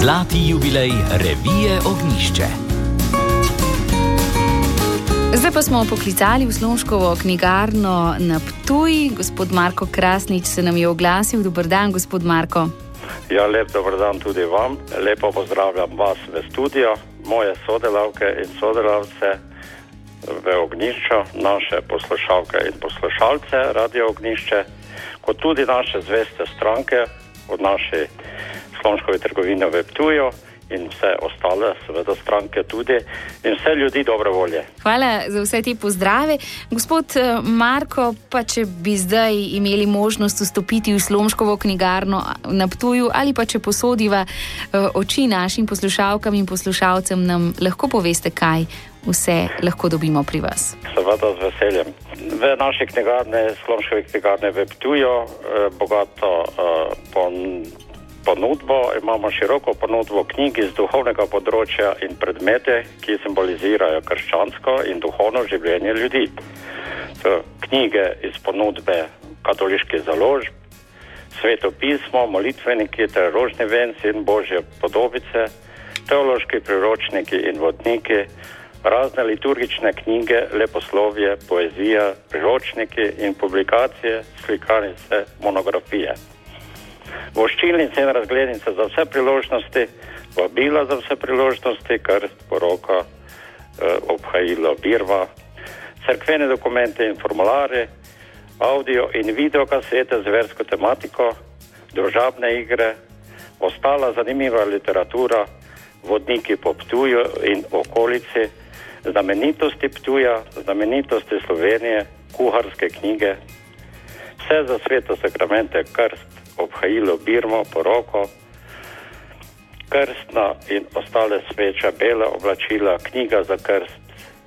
Zlati jubilej revije Ognjišče. Zdaj pa smo poklicali v Slomškovo knjigarno na Ptuj. Gospod Marko Krasnič se nam je oglasil. Dober dan, gospod Marko. Ja, lep dober dan tudi vam. Lepo pozdravljam vas v studio, moje sodelavke in sodelavce v Ognjišču, naše poslušalke in poslušalce Radio Ognjišče, kot tudi naše zveste stranke od naše Slomškove trgovine v Ptuju in vse ostale, seveda stranke tudi, in vse ljudi dobre volje. Hvala za vse te pozdrave. Gospod Marko, pa če bi zdaj imeli možnost vstopiti v Slomškovo knjigarno na Ptuju ali pa če posodiva oči našim poslušalkam in poslušalcem, nam lahko poveste, kaj vse lahko dobimo pri vas? Seveda z veseljem. V naši knjigarni, Slomškove knjigarne v Ptuju, bogato ponudbo, imamo široko ponudbo knjig iz duhovnega področja in predmete, ki simbolizirajo krščansko in duhovno življenje ljudi. Knjige iz ponudbe katoliških založb, Sveto pismo, molitveniki ter rožni venci in božje podobice, teološki priročniki in vodniki, razne liturgične knjige, leposlovje, poezija, priročniki in publikacije, slikanice, monografije. Voščilnice in razglednice za vse priložnosti, vabila za vse priložnosti, krst, poroka, obhajilo, birva, cerkvene dokumente in formulare, audio in video kasete z versko tematiko, družabne igre, ostala zanimiva literatura, vodniki po Ptuju in okolici, znamenitosti Ptuja, znamenitosti Slovenije, kuharske knjige, vse za sveto sakramente, krst, obhajilo, birmo, poroko, krstna in ostale sveče, bela oblačila, knjiga za krst,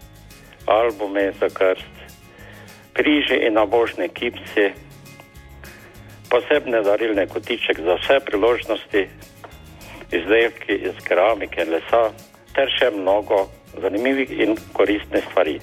albume za krst, križi in nabožni kipci, posebne darilne kotiček za vse priložnosti, izdelki iz keramike in lesa, ter še mnogo zanimivih in koristnih stvari.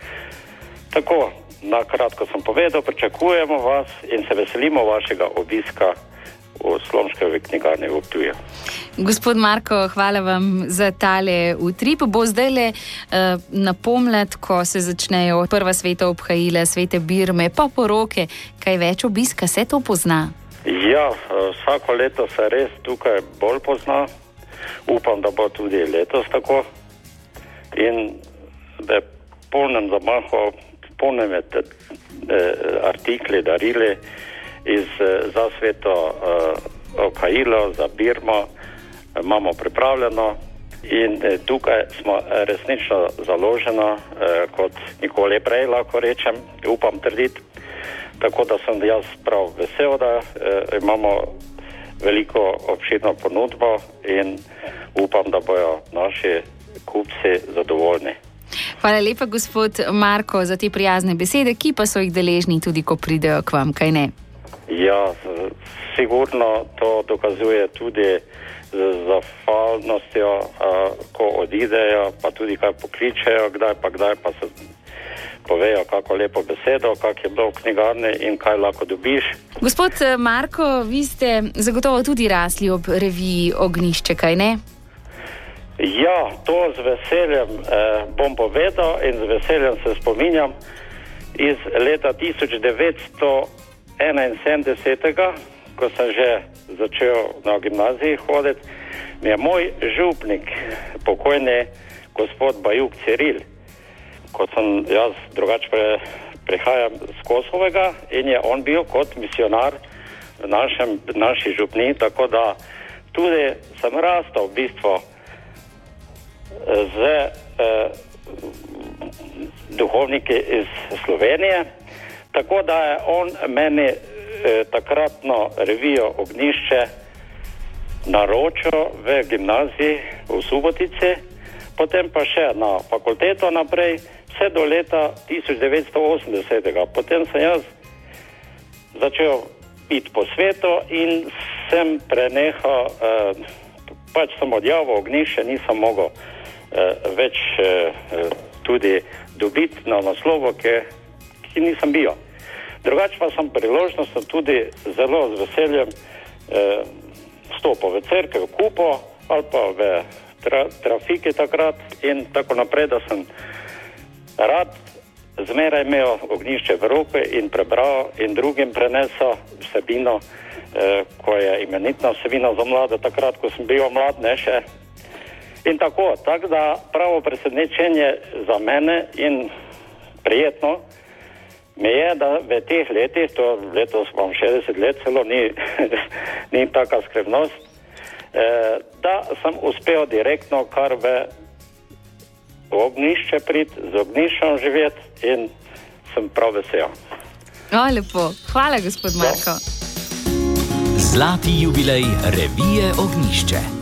Tako, na kratko sem povedal, pričakujemo vas in se veselimo vašega obiska v Slomškovi knjigarni v Ptuju. Gospod Marko, hvala vam za tale utrip. Bo zdajle na pomlad, ko se začnejo prva sveta obhajila, svete birme, pa poroke, kaj več obiska, se to pozna? Ja, vsako leto se res tukaj bolj pozna. Upam, da bo tudi letos tako. In da je polnem zamahu, polnem artikli, darili za sveto obhajilo, za birmo, imamo pripravljeno in tukaj smo resnično založeno, kot nikoli prej, lahko rečem, upam trditi. Tako da sem jaz prav vesel, da imamo veliko obširno ponudbo in upam, da bojo naši kupci zadovoljni. Hvala lepa, gospod Marko, za te prijazne besede, ki pa so jih deležni tudi, ko pridejo k vam, kaj ne? Ja, sigurno to dokazuje tudi z zahvalnostjo, ko odidejo, pa tudi kaj pokličejo, kdaj pa se povejo kako lepo besedo, kak je bilo v knjigarni in kaj lahko dobiš. Gospod Marko, vi ste zagotovo tudi rasli ob reviji Ognjišče, kaj ne? Ja, to z veseljem bom povedal in z veseljem se spominjam iz leta 1971, ko sem že začel na gimnaziji hoditi, mi je moj župnik, pokojni gospod Bajuk Ciril, ko sem jaz drugače prihajam z Kosovega in je on bil kot misionar v naši župni, tako da tudi sem rastal v bistvu z duhovniki iz Slovenije, tako da je on meni takratno revijo Ognjišče naročil v gimnaziji v Subotici, potem pa še na fakulteto naprej, vse do leta 1980. Potem sem jaz začel iti po svetu in sem prenehal, pač sem odjavil Ognjišče, nisem mogel več tudi dobiti na naslovo, ki nisem bil. Drugače pa sem priložnost tudi zelo z veseljem stopil v cerkev, kupo ali pa v trafiki takrat in tako naprej, da sem rad zmeraj imel ognjišče v roki in prebral in drugim prenesel vsebino, ko je imenitna vsebina za mlade, takrat, ko sem bil mlad, ne še. In tako da pravo presenečenje za mene in prijetno mi je, da v teh letih, to letos imam 60 let, celo ni taka skrivnost, da sem uspel direktno kar v ognjišče priti, z ognjiščem živeti in sem prav vesel. Lepo. Hvala, gospod Marko. Zlati jubilej revije Ognjišče.